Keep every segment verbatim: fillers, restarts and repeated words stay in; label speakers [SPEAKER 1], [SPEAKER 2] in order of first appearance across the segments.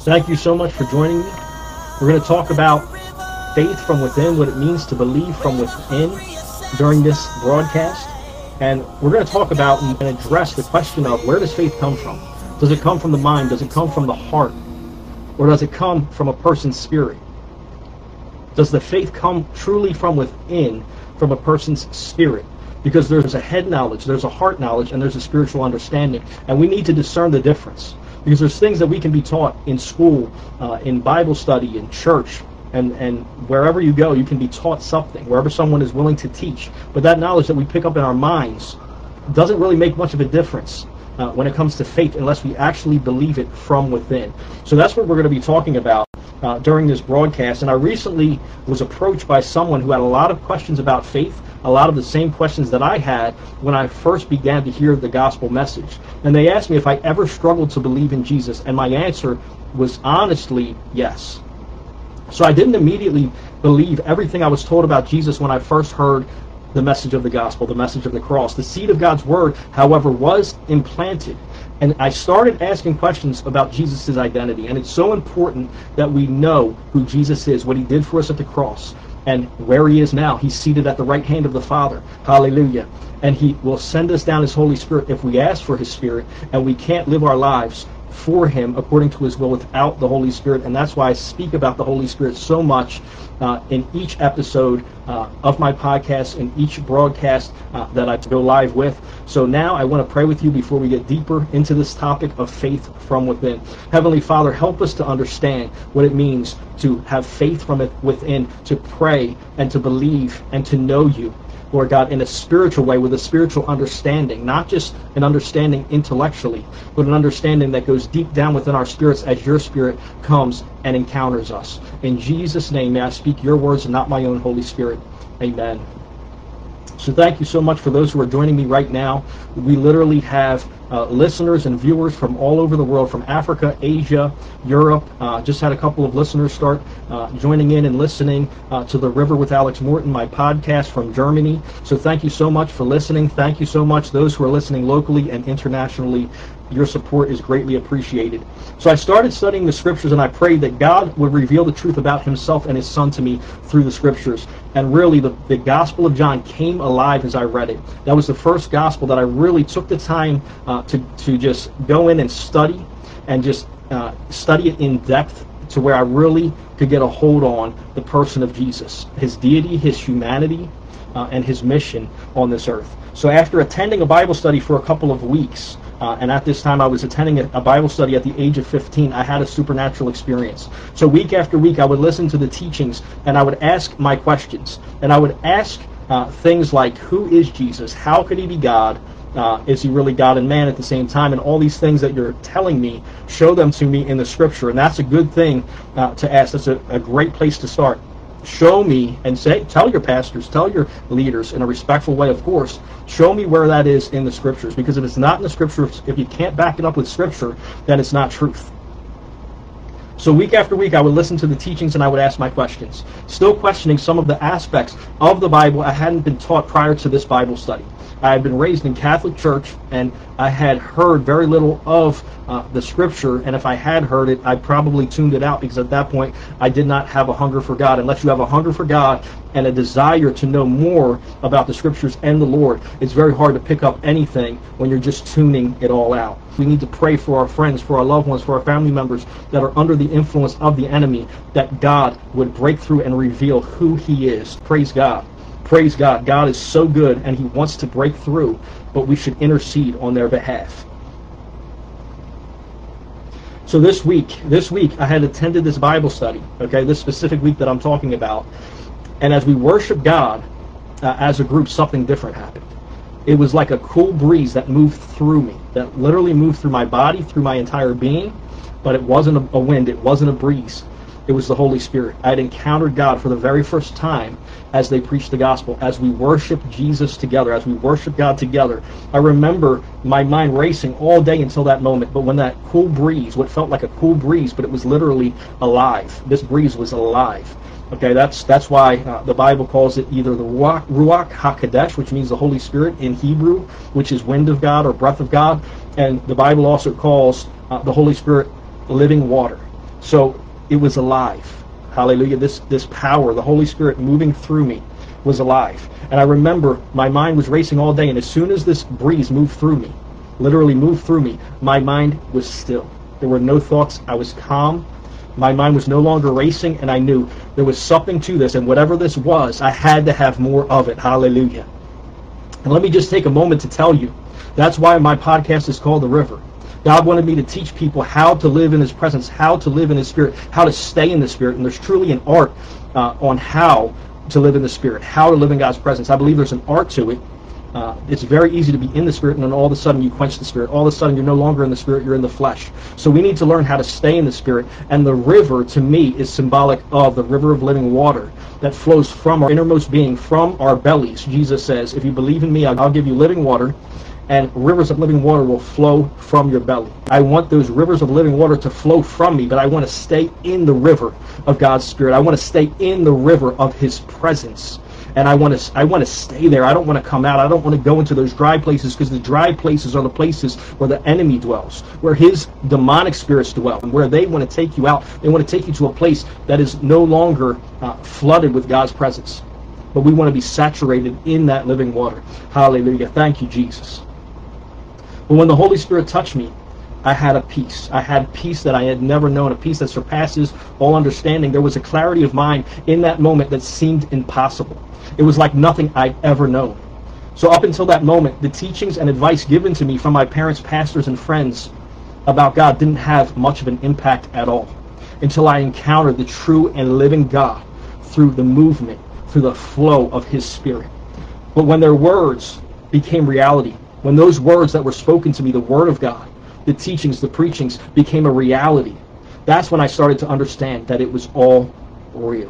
[SPEAKER 1] Thank you so much for joining me. We're going to talk about faith from within, what it means to believe from within during this broadcast. And we're going to talk about and address the question of, where does faith come from? Does it come from the mind? Does it come from the heart? Or does it come from a person's spirit? Does the faith come truly from within, from a person's spirit? Because there's a head knowledge, there's a heart knowledge, and there's a spiritual understanding. And we need to discern the difference. Because there's things that we can be taught in school, uh, in Bible study, in church, and, and wherever you go, you can be taught something, wherever someone is willing to teach. But that knowledge that we pick up in our minds doesn't really make much of a difference uh, when it comes to faith unless we actually believe it from within. So that's what we're going to be talking about uh, during this broadcast. And I recently was approached by someone who had a lot of questions about faith, a lot of the same questions that I had when I first began to hear the gospel message. And they asked me if I ever struggled to believe in Jesus, and my answer was honestly yes. So I didn't immediately believe everything I was told about Jesus when I first heard the message of the gospel, the message of the cross. The seed of God's word, however, was implanted. And I started asking questions about Jesus' identity. And it's so important that we know who Jesus is, what he did for us at the cross, and where he is now. He's seated at the right hand of the Father. Hallelujah. And he will send us down his Holy Spirit if we ask for his Spirit, and we can't live our lives for him according to his will without the Holy Spirit. And that's why I speak about the Holy Spirit so much uh, in each episode uh, of my podcast, in each broadcast uh, that I go live with. So now I want to pray with you before we get deeper into this topic of faith from within. Heavenly Father, help us to understand what it means to have faith from it within, to pray and to believe and to know you, Lord God, in a spiritual way, with a spiritual understanding, not just an understanding intellectually, but an understanding that goes deep down within our spirits as your Spirit comes and encounters us. In Jesus' name, may I speak your words and not my own, Holy Spirit. Amen. So thank you so much for those who are joining me right now. We literally have uh, listeners and viewers from all over the world, from Africa, Asia, Europe. Uh, just had a couple of listeners start uh, joining in and listening uh, to The River with Alex Morton, my podcast from Germany. So thank you so much for listening. Thank you so much, those who are listening locally and internationally. Your support is greatly appreciated. So I started studying the scriptures, and I prayed that God would reveal the truth about himself and his son to me through the scriptures. And really, the, the Gospel of John came alive as I read it. That was the first gospel that I really took the time uh, to, to just go in and study, and just uh, study it in depth to where I really could get a hold on the person of Jesus, his deity, his humanity, uh, and his mission on this earth. So after attending a Bible study for a couple of weeks, Uh, and at this time I was attending a, a Bible study at the age of fifteen, I had a supernatural experience. So week after week I would listen to the teachings, and I would ask my questions. And I would ask uh, things like, who is Jesus? How could he be God? Uh, is he really God and man at the same time? And all these things that you're telling me, show them to me in the scripture. And that's a good thing uh, to ask. That's a, a great place to start. Show me, and say, tell your pastors, tell your leaders in a respectful way, of course, show me where that is in the scriptures. Because if it's not in the scriptures, if you can't back it up with scripture, then it's not truth. So week after week I would listen to the teachings, and I would ask my questions, still questioning some of the aspects of the Bible I hadn't been taught prior to this Bible study. I had been raised in Catholic Church, and I had heard very little of uh, the scripture, and if I had heard it, I probably tuned it out, because at that point I did not have a hunger for God. Unless you have a hunger for God and a desire to know more about the scriptures and the Lord, it's very hard to pick up anything when you're just tuning it all out. We need to pray for our friends, for our loved ones, for our family members that are under the influence of the enemy, that God would break through and reveal who he is. Praise God. Praise God. God is so good, and he wants to break through, but we should intercede on their behalf. So this week, this week I had attended this Bible study, okay, this specific week that I'm talking about, and as we worship God uh, as a group, something different happened. It was like a cool breeze that moved through me, that literally moved through my body, through my entire being, but it wasn't a, a wind, it wasn't a breeze. It was the Holy Spirit. I had encountered God for the very first time as they preached the gospel, as we worshiped Jesus together, as we worshiped God together. I remember my mind racing all day until that moment, but when that cool breeze, what felt like a cool breeze, but it was literally alive. This breeze was alive. Okay, that's that's why uh, the Bible calls it either the Ruach, Ruach HaKodesh, which means the Holy Spirit in Hebrew, which is wind of God or breath of God, and the Bible also calls uh, the Holy Spirit living water. So it was alive. Hallelujah. This, this power, the Holy Spirit moving through me, was alive. And I remember my mind was racing all day, and as soon as this breeze moved through me, literally moved through me, my mind was still. There were no thoughts. I was calm. My mind was no longer racing, and I knew there was something to this, and whatever this was, I had to have more of it. Hallelujah. And let me just take a moment to tell you, that's why my podcast is called The River. God wanted me to teach people how to live in His presence, how to live in His Spirit, how to stay in the Spirit. And there's truly an art uh, on how to live in the Spirit, how to live in God's presence. I believe there's an art to it. Uh, it's very easy to be in the Spirit, and then all of a sudden you quench the Spirit. All of a sudden you're no longer in the Spirit, you're in the flesh. So we need to learn how to stay in the Spirit. And the river, to me, is symbolic of the river of living water that flows from our innermost being, from our bellies. Jesus says, if you believe in me, I'll give you living water, and rivers of living water will flow from your belly. I want those rivers of living water to flow from me, but I want to stay in the river of God's Spirit. I want to stay in the river of His presence. And I want to I want to stay there. I don't want to come out. I don't want to go into those dry places, because the dry places are the places where the enemy dwells, where his demonic spirits dwell, and where they want to take you out. They want to take you to a place that is no longer uh, flooded with God's presence. But we want to be saturated in that living water. Hallelujah. Thank you, Jesus. But when the Holy Spirit touched me, I had a peace. I had peace that I had never known, a peace that surpasses all understanding. There was a clarity of mind in that moment that seemed impossible. It was like nothing I'd ever known. So up until that moment, the teachings and advice given to me from my parents, pastors, and friends about God didn't have much of an impact at all, until I encountered the true and living God through the movement, through the flow of His Spirit. But when their words became reality, when those words that were spoken to me, the Word of God, the teachings, the preachings, became a reality, that's when I started to understand that it was all real.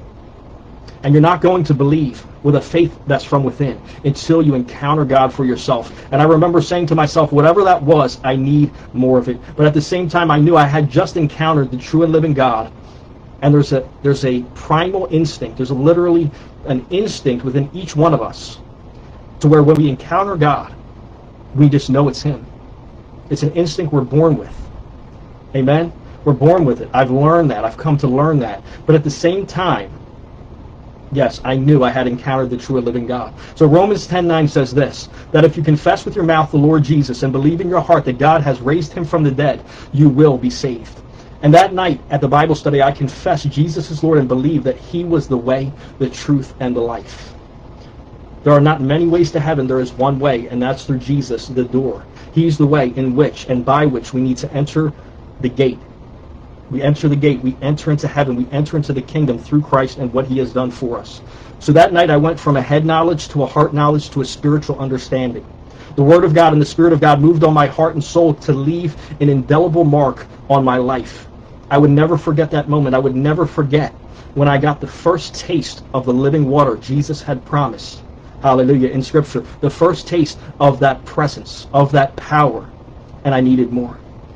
[SPEAKER 1] And you're not going to believe with a faith that's from within until you encounter God for yourself. And I remember saying to myself, whatever that was, I need more of it. But at the same time, I knew I had just encountered the true and living God. And there's a there's a primal instinct. There's a literally an instinct within each one of us to where when we encounter God, we just know it's Him. It's an instinct we're born with. Amen? We're born with it. I've learned that. I've come to learn that. But at the same time, yes, I knew I had encountered the true and living God. So Romans ten nine says this, that if you confess with your mouth the Lord Jesus and believe in your heart that God has raised Him from the dead, you will be saved. And that night at the Bible study, I confessed Jesus is Lord and believed that He was the way, the truth, and the life. There are not many ways to heaven. There is one way, and that's through Jesus, the door. He's the way in which and by which we need to enter the gate. We enter the gate. We enter into heaven. We enter into the kingdom through Christ and what He has done for us. So that night I went from a head knowledge to a heart knowledge to a spiritual understanding. The Word of God and the Spirit of God moved on my heart and soul to leave an indelible mark on my life. I would never forget that moment. I would never forget when I got the first taste of the living water Jesus had promised. Hallelujah, in Scripture. The first taste of that presence, of that power. And I needed more.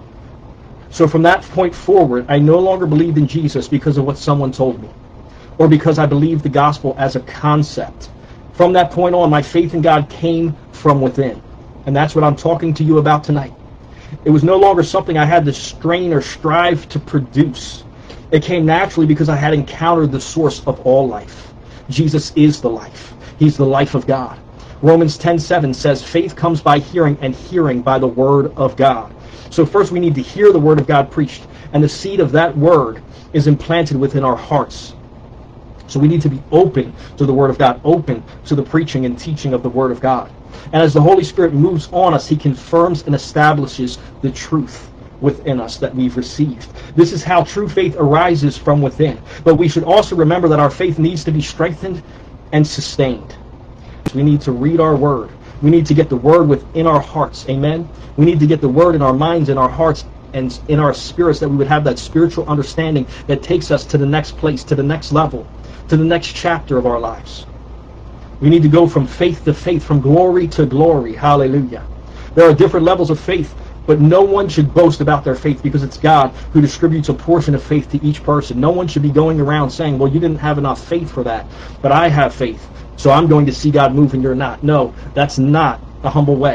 [SPEAKER 1] So from that point forward, I no longer believed in Jesus because of what someone told me, or because I believed the gospel as a concept. From that point on, my faith in God came from within. And that's what I'm talking to you about tonight. It was no longer something I had to strain or strive to produce. It came naturally because I had encountered the source of all life. Jesus is the life. He's the life of God. Romans ten seven says, faith comes by hearing, and hearing by the Word of God. So first we need to hear the Word of God preached, and the seed of that Word is implanted within our hearts. So we need to be open to the Word of God, open to the preaching and teaching of the Word of God. And as the Holy Spirit moves on us, He confirms and establishes the truth within us that we've received. This is how true faith arises from within. But we should also remember that our faith needs to be strengthened and sustained. We need to read our Word. We need to get the Word within our hearts. Amen? We need to get the Word in our minds, in our hearts, and in our spirits, that we would have that spiritual understanding that takes us to the next place, to the next level, to the next chapter of our lives. We need to go from faith to faith, from glory to glory. Hallelujah. There are different levels of faith, but no one should boast about their faith, because it's God who distributes a portion of faith to each person. No one should be going around saying, well, you didn't have enough faith for that, but I have faith, so I'm going to see God move and you're not. No, that's not a humble way.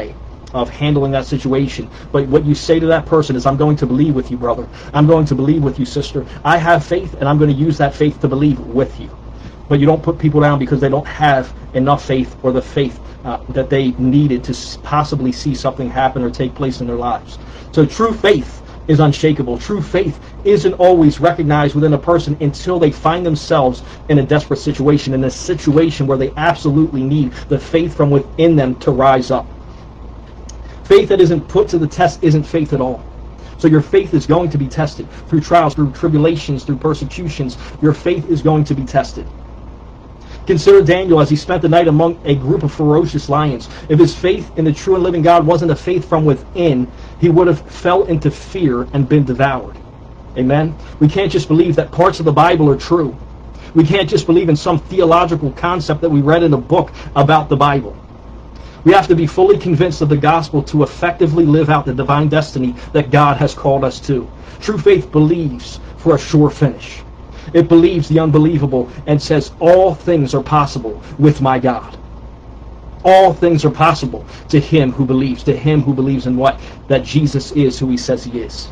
[SPEAKER 1] of handling that situation. But what you say to that person is, I'm going to believe with you, brother. I'm going to believe with you, sister. I have faith, and I'm going to use that faith to believe with you. But you don't put people down because they don't have enough faith or the faith uh, that they needed to possibly see something happen or take place in their lives. So true faith is unshakable. True faith isn't always recognized within a person until they find themselves in a desperate situation, in a situation where they absolutely need the faith from within them to rise up. Faith that isn't put to the test isn't faith at all. So your faith is going to be tested through trials, through tribulations, through persecutions. Your faith is going to be tested. Consider Daniel as he spent the night among a group of ferocious lions. If his faith in the true and living God wasn't a faith from within, he would have fell into fear and been devoured. Amen? We can't just believe that parts of the Bible are true. We can't just believe in some theological concept that we read in a book about the Bible. We have to be fully convinced of the gospel to effectively live out the divine destiny that God has called us to. True faith believes for a sure finish. It believes the unbelievable and says, all things are possible with my God. All things are possible to him who believes, to him who believes in what? That Jesus is who he says he is.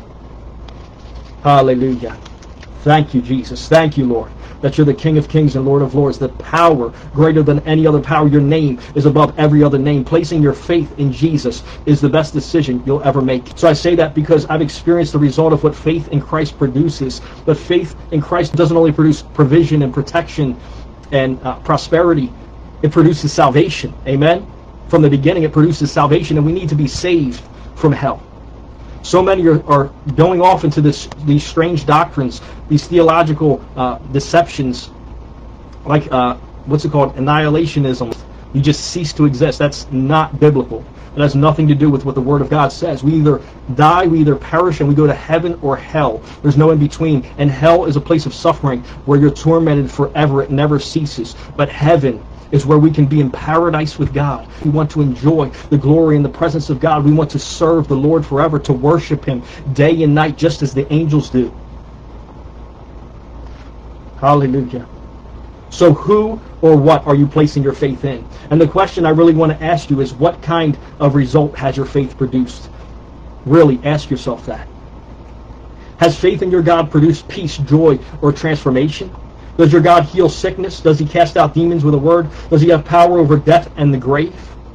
[SPEAKER 1] Hallelujah. Thank you, Jesus. Thank you, Lord, that you're the King of kings and Lord of lords, the power greater than any other power. Your name is above every other name. Placing your faith in Jesus is the best decision you'll ever make. So I say that because I've experienced the result of what faith in Christ produces. But faith in Christ doesn't only produce provision and protection and uh, prosperity. It produces salvation. Amen? From the beginning, it produces salvation, and we need to be saved from hell. So many are, are going off into this, these strange doctrines, these theological uh, deceptions, like, uh, what's it called, annihilationism. You just cease to exist. That's not biblical. It has nothing to do with what the Word of God says. We either die, we either perish, and we go to heaven or hell. There's no in between. And hell is a place of suffering where you're tormented forever. It never ceases. But heaven is where we can be in paradise with God. We want to enjoy the glory and the presence of God. We want to serve the Lord forever, to worship him day and night, just as the angels do. Hallelujah. So who or what are you placing your faith in? And the question I really want to ask you is, what kind of result has your faith produced? Really ask yourself that. Has faith in your God produced peace, joy, or transformation? Does your God heal sickness? Does he cast out demons with a word? Does he have power over death and the grave?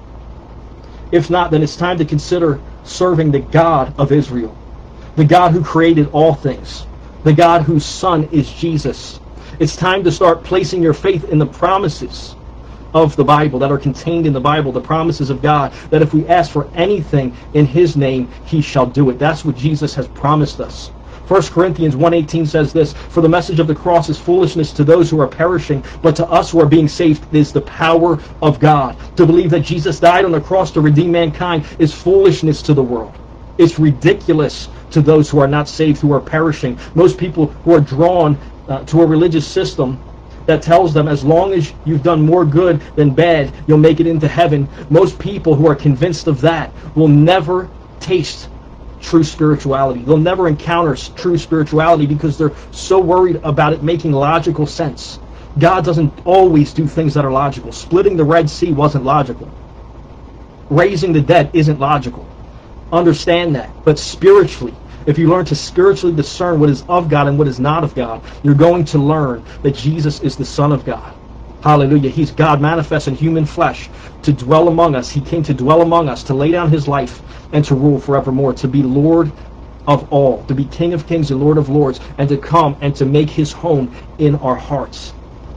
[SPEAKER 1] If not, then it's time to consider serving the God of Israel, the God who created all things, the God whose Son is Jesus. It's time to start placing your faith in the promises of the Bible that are contained in the Bible, the promises of God, that if we ask for anything in his name, he shall do it. That's what Jesus has promised us. First Corinthians one eighteen says this, for the message of the cross is foolishness to those who are perishing, but to us who are being saved is the power of God. To believe that Jesus died on the cross to redeem mankind is foolishness to the world. It's ridiculous to those who are not saved, who are perishing. Most people who are drawn uh, to a religious system that tells them as long as you've done more good than bad, you'll make it into heaven. Most people who are convinced of that will never taste true spirituality. They'll never encounter true spirituality because they're so worried about it making logical sense. God doesn't always do things that are logical. Splitting the Red Sea wasn't logical. Raising the dead isn't logical. Understand that. But spiritually, if you learn to spiritually discern what is of God and what is not of God, you're going to learn that Jesus is the Son of God. Hallelujah. He's God manifest in human flesh to dwell among us. He came to dwell among us, to lay down his life and to rule forevermore, to be Lord of all, to be King of kings and Lord of lords, and to come and to make his home in our hearts.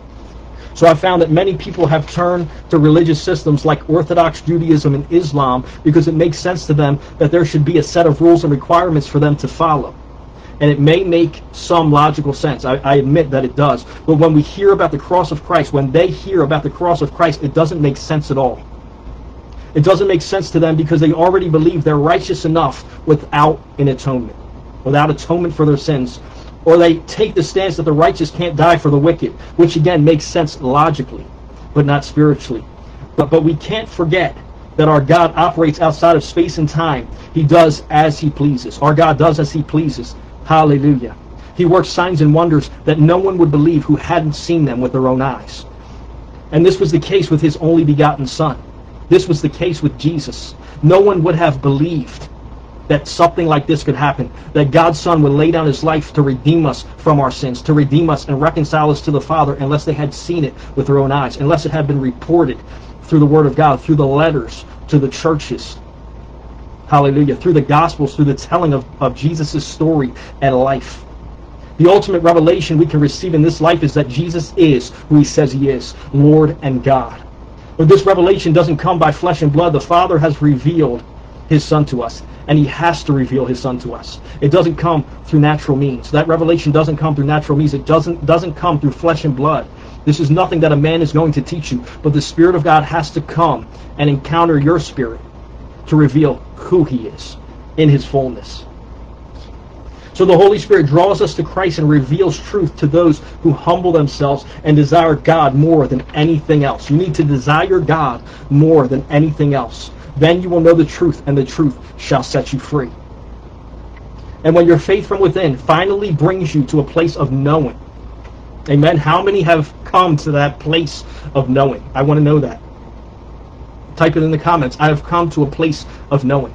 [SPEAKER 1] So I found that many people have turned to religious systems like Orthodox Judaism and Islam because it makes sense to them that there should be a set of rules and requirements for them to follow. And it may make some logical sense. I, I admit that it does. But when we hear about the cross of Christ, when they hear about the cross of Christ, it doesn't make sense at all. It doesn't make sense to them because they already believe they're righteous enough without an atonement, without atonement for their sins. Or they take the stance that the righteous can't die for the wicked, which again makes sense logically, but not spiritually. But, but we can't forget that our God operates outside of space and time. He does as he pleases. Our God does as he pleases. Hallelujah. He works signs and wonders that no one would believe who hadn't seen them with their own eyes. And this was the case with his only begotten Son. This was the case with Jesus. No one would have believed that something like this could happen, that God's Son would lay down his life to redeem us from our sins, to redeem us and reconcile us to the Father, unless they had seen it with their own eyes, unless it had been reported through the Word of God, through the letters to the churches. Hallelujah. Through the Gospels, through the telling of, of Jesus' story and life. The ultimate revelation we can receive in this life is that Jesus is who he says he is, Lord and God. But this revelation doesn't come by flesh and blood. The Father has revealed his Son to us, and he has to reveal his Son to us. It doesn't come through natural means. That revelation doesn't come through natural means. It doesn't, doesn't come through flesh and blood. This is nothing that a man is going to teach you, but the Spirit of God has to come and encounter your spirit to reveal who he is in his fullness. So the Holy Spirit draws us to Christ and reveals truth to those who humble themselves and desire God more than anything else. You need to desire God more than anything else. Then you will know the truth, and the truth shall set you free. And when your faith from within finally brings you to a place of knowing, amen, how many have come to that place of knowing? I want to know that. Type it in the comments. I have come to a place of knowing.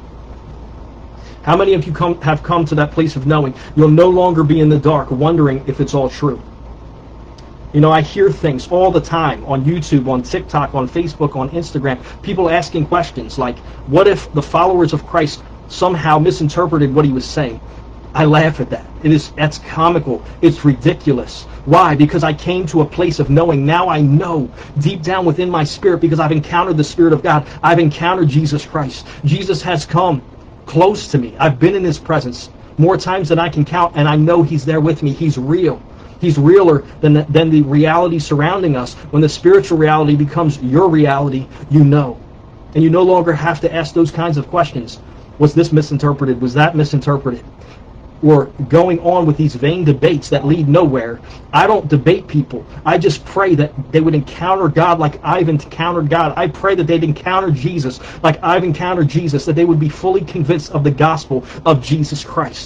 [SPEAKER 1] How many of you come, have come to that place of knowing? You'll no longer be in the dark wondering if it's all true. You know, I hear things all the time on YouTube, on TikTok, on Facebook, on Instagram. People asking questions like, what if the followers of Christ somehow misinterpreted what he was saying? I laugh at that. It is, that's comical. It's ridiculous. Why? Because I came to a place of knowing. Now I know deep down within my spirit, because I've encountered the Spirit of God. I've encountered Jesus Christ. Jesus has come close to me. I've been in his presence more times than I can count, and I know he's there with me. He's real. He's realer than the, than the reality surrounding us. When the spiritual reality becomes your reality, you know. And you no longer have to ask those kinds of questions. Was this misinterpreted? Was that misinterpreted? Or going on with these vain debates that lead nowhere. I don't debate people. I just pray that they would encounter God like I've encountered God. I pray that they'd encounter Jesus like I've encountered Jesus, that they would be fully convinced of the gospel of Jesus Christ.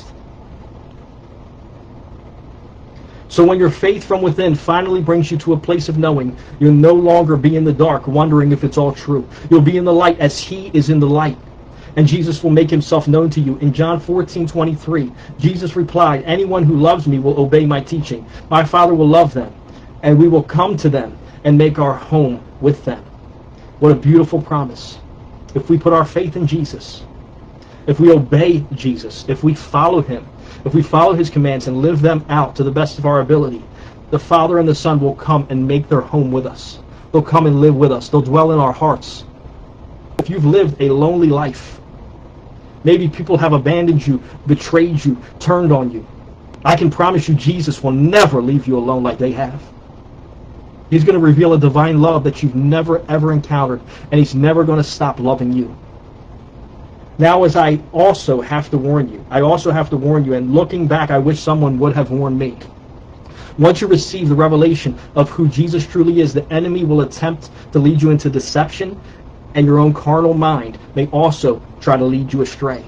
[SPEAKER 1] So when your faith from within finally brings you to a place of knowing, you'll no longer be in the dark wondering if it's all true. You'll be in the light as he is in the light. And Jesus will make himself known to you. In John fourteen twenty-three, Jesus replied, anyone who loves me will obey my teaching. My Father will love them, and we will come to them and make our home with them. What a beautiful promise. If we put our faith in Jesus, if we obey Jesus, if we follow him, if we follow his commands and live them out to the best of our ability, the Father and the Son will come and make their home with us. They'll come and live with us. They'll dwell in our hearts. If you've lived a lonely life, maybe people have abandoned you, betrayed you, turned on you, I can promise you Jesus will never leave you alone like they have. He's going to reveal a divine love that you've never ever encountered, and he's never going to stop loving you. Now, as I also have to warn you, I also have to warn you, and looking back, I wish someone would have warned me. Once you receive the revelation of who Jesus truly is, the enemy will attempt to lead you into deception, and your own carnal mind may also try to lead you astray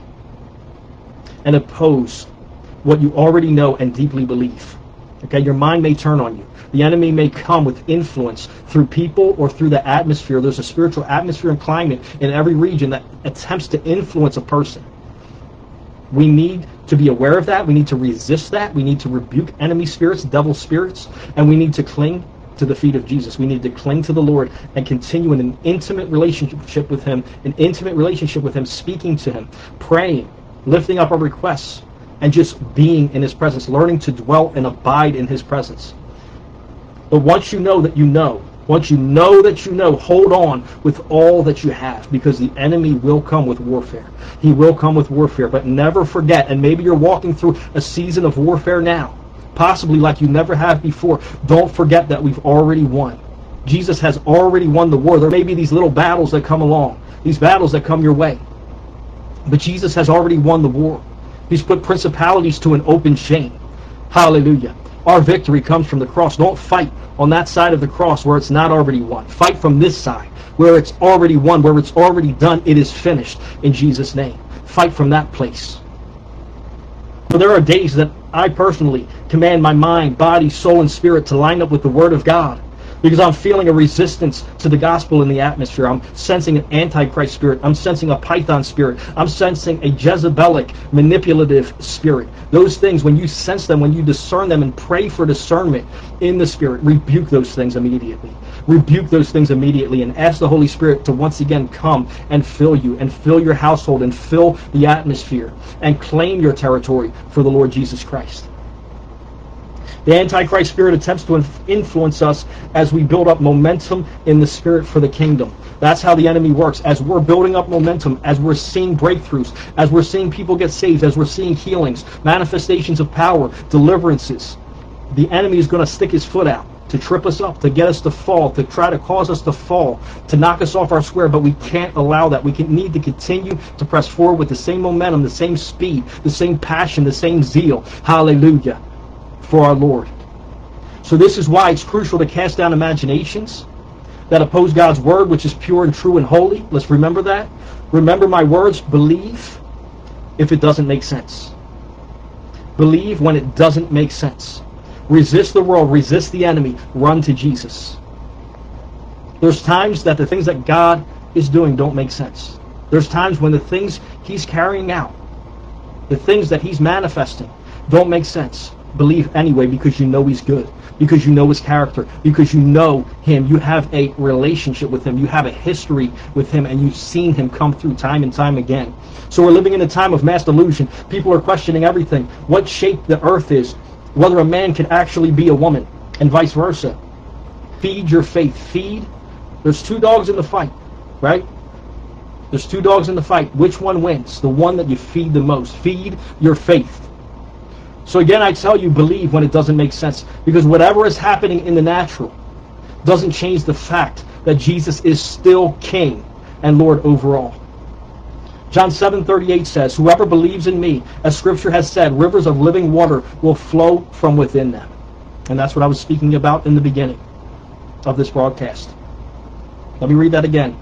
[SPEAKER 1] and oppose what you already know and deeply believe. Okay, your mind may turn on you. The enemy may come with influence through people or through the atmosphere. There's a spiritual atmosphere and climate in every region that attempts to influence a person. We need to be aware of that. We need to resist that. We need to rebuke enemy spirits, devil spirits, and we need to cling to the feet of Jesus. We need to cling to the Lord and continue in an intimate relationship with him, an intimate relationship with him, speaking to him, praying, lifting up our requests, and just being in his presence, learning to dwell and abide in his presence. But once you know that you know, once you know that you know, hold on with all that you have, because the enemy will come with warfare. He will come with warfare, but never forget, and maybe you're walking through a season of warfare now, possibly like you never have before. Don't forget that we've already won. Jesus has already won the war. There may be these little battles that come along, these battles that come your way, but Jesus has already won the war. He's put principalities to an open shame. Hallelujah. Our victory comes from the cross. Don't fight on that side of the cross where it's not already won. Fight from this side where it's already won, where it's already done. It is finished in Jesus' name. Fight from that place. So there are days that I personally command my mind, body, soul, and spirit to line up with the Word of God, Because I'm feeling a resistance to the gospel in the atmosphere. I'm sensing an antichrist spirit. I'm sensing a python spirit. I'm sensing a Jezebelic manipulative spirit. Those things, when you sense them, when you discern them and pray for discernment in the spirit, rebuke those things immediately. Rebuke those things immediately and ask the Holy Spirit to once again come and fill you and fill your household and fill the atmosphere and claim your territory for the Lord Jesus Christ. The Antichrist spirit attempts to influence us as we build up momentum in the spirit for the kingdom. That's how the enemy works. As we're building up momentum, as we're seeing breakthroughs, as we're seeing people get saved, as we're seeing healings, manifestations of power, deliverances, the enemy is going to stick his foot out to trip us up, to get us to fall, to try to cause us to fall, to knock us off our square, but we can't allow that. We can, need to continue to press forward with the same momentum, the same speed, the same passion, the same zeal. Hallelujah. For our Lord. So this is why it's crucial to cast down imaginations that oppose God's word, which is pure and true and holy. Let's remember that. Remember my words. Believe if it doesn't make sense. Believe when it doesn't make sense. Resist the world. Resist the enemy. Run to Jesus. There's times that the things that God is doing don't make sense. There's times when the things he's carrying out, the things that he's manifesting, don't make sense. Believe anyway, because you know he's good, because you know his character, because you know him. You have a relationship with him. You have a history with him, and you've seen him come through time and time again. So we're living in a time of mass delusion. People are questioning everything. What shape the earth is, whether a man can actually be a woman, and vice versa. Feed your faith. Feed. There's two dogs in the fight, right? There's two dogs in the fight. Which one wins? The one that you feed the most. Feed your faith. So again, I tell you, believe when it doesn't make sense. Because whatever is happening in the natural doesn't change the fact that Jesus is still King and Lord over all. John seven thirty-eight says, whoever believes in me, as Scripture has said, rivers of living water will flow from within them. And that's what I was speaking about in the beginning of this broadcast. Let me read that again.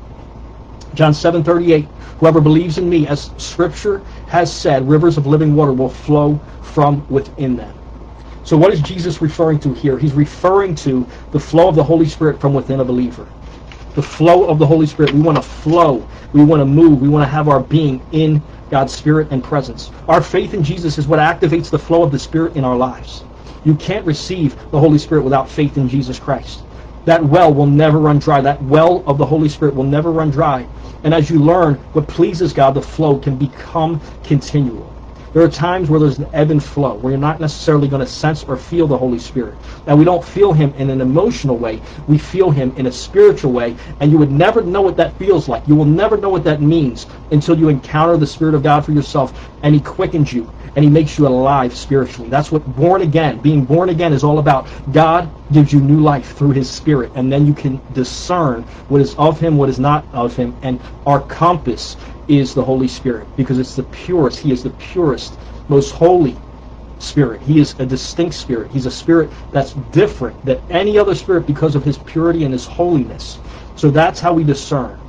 [SPEAKER 1] John seven thirty-eight, whoever believes in me, as Scripture has said, rivers of living water will flow from within them. So what is Jesus referring to here? He's referring to the flow of the Holy Spirit from within a believer. The flow of the Holy Spirit. We want to flow. We want to move. We want to have our being in God's Spirit and presence. Our faith in Jesus is what activates the flow of the Spirit in our lives. You can't receive the Holy Spirit without faith in Jesus Christ. That well will never run dry. That well of the Holy Spirit will never run dry. And as you learn what pleases God, the flow can become continual. There are times where there's an ebb and flow, where you're not necessarily going to sense or feel the Holy Spirit. And we don't feel him in an emotional way. We feel him in a spiritual way. And you would never know what that feels like. You will never know what that means until you encounter the Spirit of God for yourself, and he quickens you, and he makes you alive spiritually. That's what born again, being born again is all about. God gives you new life through his Spirit, and then you can discern what is of him, what is not of him. And our compass is the Holy Spirit, because it's the purest. He is the purest, most holy Spirit. He is a distinct Spirit. He's a Spirit that's different than any other Spirit because of his purity and his holiness. So that's how we discern.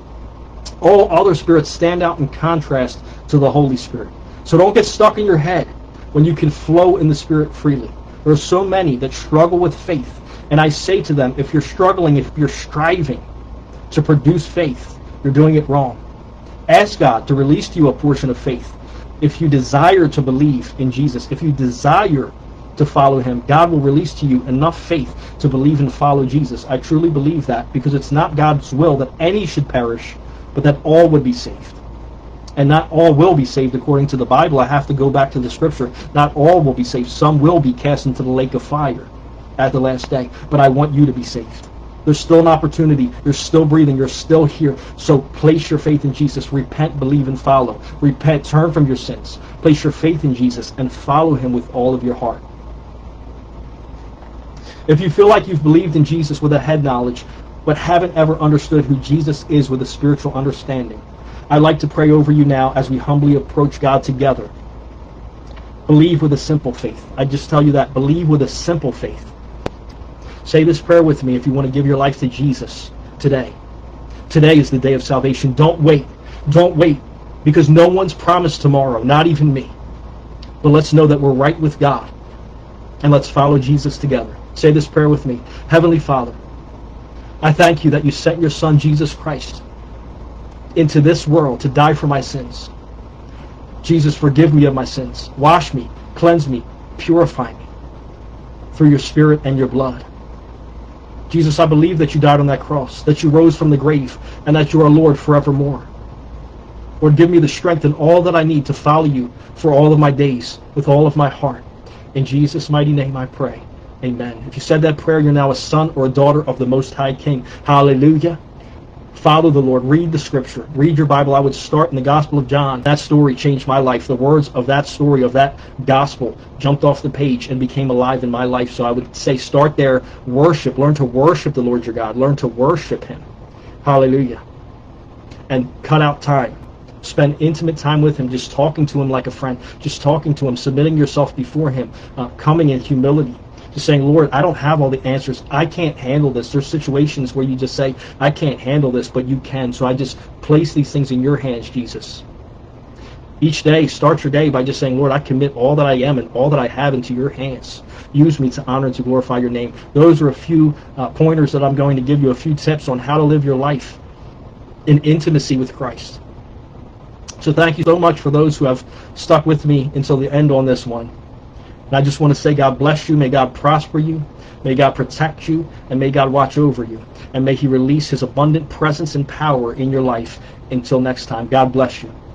[SPEAKER 1] All other spirits stand out in contrast to the Holy Spirit. So don't get stuck in your head when you can flow in the Spirit freely. There are so many that struggle with faith. And I say to them, if you're struggling, if you're striving to produce faith, you're doing it wrong. Ask God to release to you a portion of faith. If you desire to believe in Jesus, if you desire to follow him, God will release to you enough faith to believe and follow Jesus. I truly believe that, because it's not God's will that any should perish, but that all would be saved. And not all will be saved according to the Bible. I have to go back to the Scripture. Not all will be saved. Some will be cast into the lake of fire at the last day. But I want you to be saved. There's still an opportunity. You're still breathing. You're still here. So place your faith in Jesus. Repent, believe, and follow. Repent, turn from your sins. Place your faith in Jesus and follow him with all of your heart. If you feel like you've believed in Jesus with a head knowledge, but haven't ever understood who Jesus is with a spiritual understanding, I'd like to pray over you now as we humbly approach God together. Believe with a simple faith. I just tell you that. Believe with a simple faith. Say this prayer with me if you want to give your life to Jesus today. Today is the day of salvation. Don't wait. Don't wait, because no one's promised tomorrow, not even me. But let's know that we're right with God, and let's follow Jesus together. Say this prayer with me. Heavenly Father, I thank you that you sent your Son, Jesus Christ, into this world to die for my sins. Jesus, forgive me of my sins. Wash me, cleanse me, purify me through your Spirit and your blood. Jesus, I believe that you died on that cross, that you rose from the grave, and that you are Lord forevermore. Lord, give me the strength and all that I need to follow you for all of my days, with all of my heart. In Jesus' mighty name I pray. Amen. If you said that prayer, you're now a son or a daughter of the Most High King. Hallelujah. Follow the Lord. Read the Scripture. Read your Bible. I would start in the Gospel of John. That story changed my life. The words of that story, of that Gospel, jumped off the page and became alive in my life. So I would say start there. Worship. Learn to worship the Lord your God. Learn to worship Him. Hallelujah. And cut out time. Spend intimate time with Him, just talking to Him like a friend. Just talking to Him, submitting yourself before Him, uh, coming in humility. Just saying, Lord, I don't have all the answers. I can't handle this. There's situations where you just say, I can't handle this, but you can. So I just place these things in your hands, Jesus. Each day, start your day by just saying, Lord, I commit all that I am and all that I have into your hands. Use me to honor and to glorify your name. Those are a few uh, pointers that I'm going to give you, a few tips on how to live your life in intimacy with Christ. So thank you so much for those who have stuck with me until the end on this one. And I just want to say God bless you. May God prosper you. May God protect you. And may God watch over you. And may He release His abundant presence and power in your life. Until next time, God bless you.